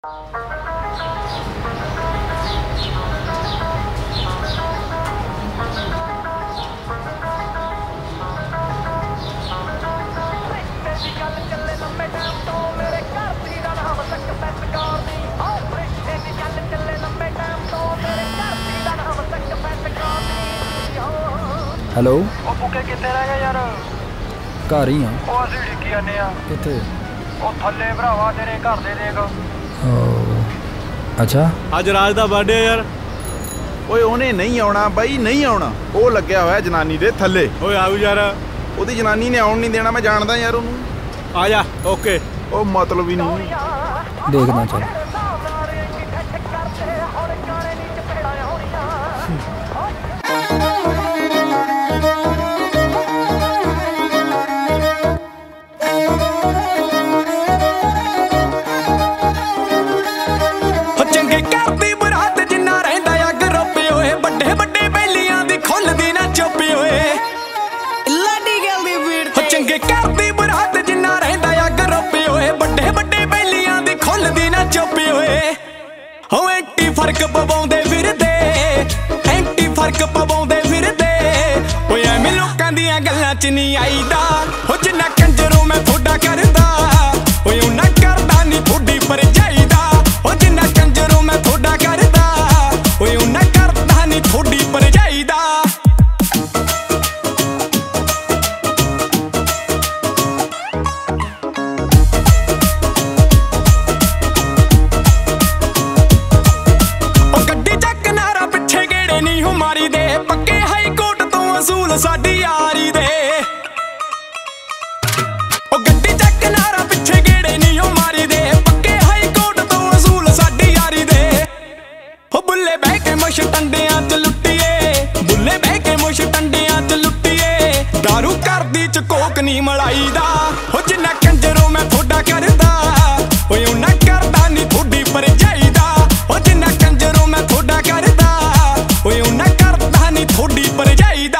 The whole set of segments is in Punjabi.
ਹੈਲੋ ਉਹ ਬੁੱਕੇ ਕਿੱਥੇ ਰਹਿ ਗਿਆ ਯਾਰ? ਘਰ ਹੀ ਆ। ਉਹ ਅਸੀਂ ਡਿੱਗੀ ਜਾਂਦੇ ਆ। ਕਿੱਥੇ? ਉਹ ਥੱਲੇ ਭਰਾਵਾ ਤੇਰੇ ਘਰ ਦੇ ਦੇਖ। ਅੱਛਾ ਅੱਜ ਰਾਜ ਦਾ ਬਰਥਡੇ ਆ ਯਾਰ। ਓਏ ਉਹਨੇ ਨਹੀਂ ਆਉਣਾ ਬਾਈ, ਨਹੀਂ ਆਉਣਾ। ਉਹ ਲੱਗਿਆ ਹੋਇਆ ਜਨਾਨੀ ਦੇ ਥੱਲੇ। ਓਏ ਆਉ ਯਾਰ। ਉਹਦੀ ਜਨਾਨੀ ਨੇ ਆਉਣ ਨਹੀਂ ਦੇਣਾ, ਮੈਂ ਜਾਣਦਾ ਯਾਰ ਉਹਨੂੰ। ਆ ਜਾ। ਓਕੇ। ਉਹ ਮਤਲਬ ਹੀ ਨਹੀਂ। ਦੇਖਦਾ ਚੱਲ। ਚੰਗੇ ਘਰ ਦੀ ਬਰਾਤ ਜਿੰਨਾ ਰਹਿੰਦਾ ਅੱਗ ਰੋਪੇ ਹੋਏ, ਵੱਡੇ ਵੱਡੇ ਬੇਲੀਆਂ ਦੀ ਖੁੱਲਦੀ ਨਾ ਚੁੱਪੀ ਹੋਏ। ਲਾਡੀ ਗੱਲ ਦੀ ਵੀੜ ਤੇ ਚੰਗੇ ਘਰ ਦੀ ਬਰਾਤ ਜਿੰਨਾ ਰਹਿੰਦਾ ਅੱਗ ਰੋਪੇ ਹੋਏ, ਵੱਡੇ ਵੱਡੇ ਬੇਲੀਆਂ ਦੀ ਖੁੱਲਦੀ ਨਾ ਚੁੱਪੀ ਹੋਏ। ਹੋ ਐਂਟੀ ਫਰਕ ਪਵਾਉਂਦੇ ਫਿਰਦੇ, ਐਂਟੀ ਫਰਕ ਪਵਾਉਂਦੇ ਫਿਰਦੇ। ਓਏ ਐਵੇਂ ਲੋਕਾਂ ਦੀਆਂ ਗੱਲਾਂ ਚ ਨਹੀਂ ਆਈਦਾ। ਹੋ ਜਿੰਨਾ ਕੰਜਰੋਂ ਮੈਂ ਥੋੜਾ ਕਰਦਾ, ਓਏ ਉਹਨਾਂ ਕਰਦਾ ਨਹੀਂ ਥੋੜੀ ਪਰ ਜਾਈਦਾ। ਓ ਜਿੰਨਾ ਕੰਜਰੋਂ ਮੈਂ ਥੋੜਾ ਕਰਦਾ, ਓਏ ਉਹਨਾਂ ਕਰਦਾ ਨਹੀਂ ਥੋੜੀ ਪਰ ਜਾਈਦਾ। ਓ ਗੱਡੀ ਚੱਕ ਨਾਰਾ ਪਿੱਛੇ ਗੇੜੇ ਨਹੀਂ ਹੋ ਮਾਰੀ ਦੇ, ਪੱਕੇ ਹਾਈ ਕੋਰਟ ਤੋਂ ਅਸੂਲ ਸਾਡੀ ਯਾਰੀ ਦੇ। ਓ ਗੱਡੀ ਚੱਕ ਨਾਰਾ ਪਿੱਛੇ ਗੇੜੇ ਨਹੀਂ ਹੋ ਮਾਰੀ ਦੇ, ਪੱਕੇ ਹਾਈ ਕੋਰਟ ਤੋਂ ਅਸੂਲ ਸਾਡੀ ਯਾਰੀ ਦੇ। ਓ ਬੁੱਲੇ ਬਹਿ ਕੇ ਮੁਸ਼ ਟੰਡਿਆਂ ਚ ਲੁੱਟੀਏ, ਬੁੱਲੇ ਬਹਿ ਕੇ ਮੁਸ਼ ਟੰਡਿਆਂ ਚ ਲੁੱਟੀਏ। ਦਾਰੂ ਕਰਦੀ ਚ ਕੋਕ ਨਹੀਂ ਮਲਾਈਦਾ। ਓ ਜਿੰਨਾ ਕੰਜਰੋਂ ਮੈਂ ਥੋੜਾ ਕਰਦਾ, ਓਏ ਉਹਨਾਂ ਕਰਦਾ ਨਹੀਂ ਥੋੜੀ ਪਰ ਜਾਈਦਾ। ਓ ਜਿੰਨਾ ਕੰਜਰੋਂ ਮੈਂ ਥੋੜਾ ਕਰਦਾ, ਓਏ ਉਹਨਾਂ ਕਰਦਾ ਨਹੀਂ ਥੋੜੀ ਪਰ ਜਾਈਦਾ।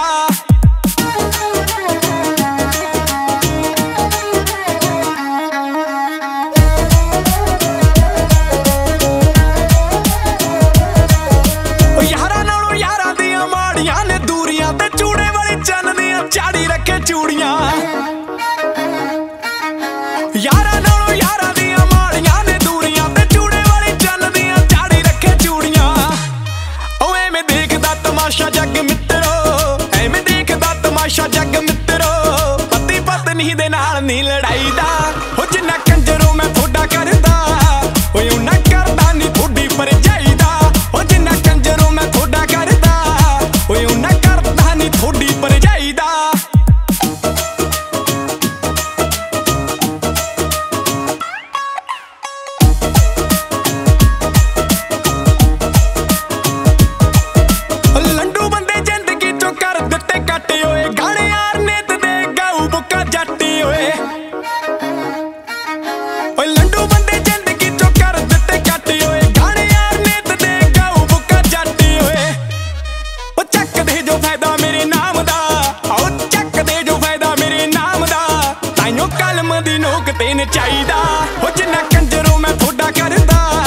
ਓ ਯਾਰਾਂ ਨਾਲੋਂ ਯਾਰਾਂ ਦੀਆਂ ਮਾੜੀਆਂ ਨੇ ਦੂਰੀਆਂ, ਤੇ ਚੂੜੇ ਵਾਲੇ ਚੰਨ ਦੀਆਂ ਚਾੜੀ ਰੱਖੇ ਚੂੜੀਆਂ। ਯਾਰਾਂ ਨਾਲੋਂ ਯਾਰਾਂ ਦੀਆਂ ਮਾੜੀਆਂ ਨੇ ਦੂਰੀਆਂ, ਤੇ ਚੂੜੇ ਵਾਲੇ ਚੰਨ ਦੀਆਂ ਚਾੜੀ ਰੱਖੇ ਚੂੜੀਆਂ। ਓ ਐਵੇਂ ਦੇਖਦਾ ਤਮਾਸ਼ਾ ਜੱਗ ਮਿੱਤਰੋ, ਐਵੇਂ ਦੇਖਦਾ ਤਮਾਸ਼ਾ ਜੱਗ ਮਿੱਤਰੋ। ਪਤੀ ਪਤਨੀ ਦੇ ਨਾਲ ਨਹੀਂ ਲੜਾਈਦਾ। ਓ ਜਿੰਨਾ ਕੰਜਰੋਂ ਮੈਂ ਥੋੜਾ ਕਰਦਾ, ਓਏ ਉਹਨਾਂ ਕਰਦਾ ਨਹੀਂ ਥੋੜੀ ਪਰ ਜਾਈਦਾ। ਓ ਜਿੰਨਾ ਕੰਜਰੋਂ ਮੈਂ ਥੋੜਾ ਕਰਦਾ, ਓਏ ਉਹਨਾਂ ਕਰਦਾ ਨਹੀਂ ਥੋੜੀ ਪਰ ਜਾਈਦਾ। ਲੰਡੂ ਬੰਦੇ ਜ਼ਿੰਦਗੀ ਚੋਂ ਕਰ ਦਿੱਤੇ ਕੱਟ ਓਏ, ਗਾਣੇ ਯਾਰ ਨਿੱਤ ਦੇ ਗਾਊ ਬੁੱਕਾ ਜੱਟੀ ਓਏ। ਓਏ ਲੰਡੂ ਬੰਦੇ ਜ਼ਿੰਦਗੀ ਚੋਂ ਕਰ ਦਿੱਤੇ ਕੱਟ ਓਏ, ਗਾਣੇ ਯਾਰ ਨਿੱਤ ਦੇ ਗਾਊ ਬੁੱਕਾ ਜੱਟੀ ਓਏ। ਓ ਚੱਕਦੇ ਜੋ ਫਾਇਦਾ ਮੇਰੇ ਨਾਮ ਦਾ, ਓ ਚੱਕਦੇ ਜੋ ਫਾਇਦਾ ਮੇਰੇ ਨਾਮ ਦਾ। ਤਾਈਓ ਕਲਮ ਦੀ ਨੋਕ ਤੇ ਨਚਾਈਦਾ। ਓ ਜਿੰਨਾ ਕੰਜਰੋਂ ਮੈਂ ਥੋੜਾ ਕਰਦਾ,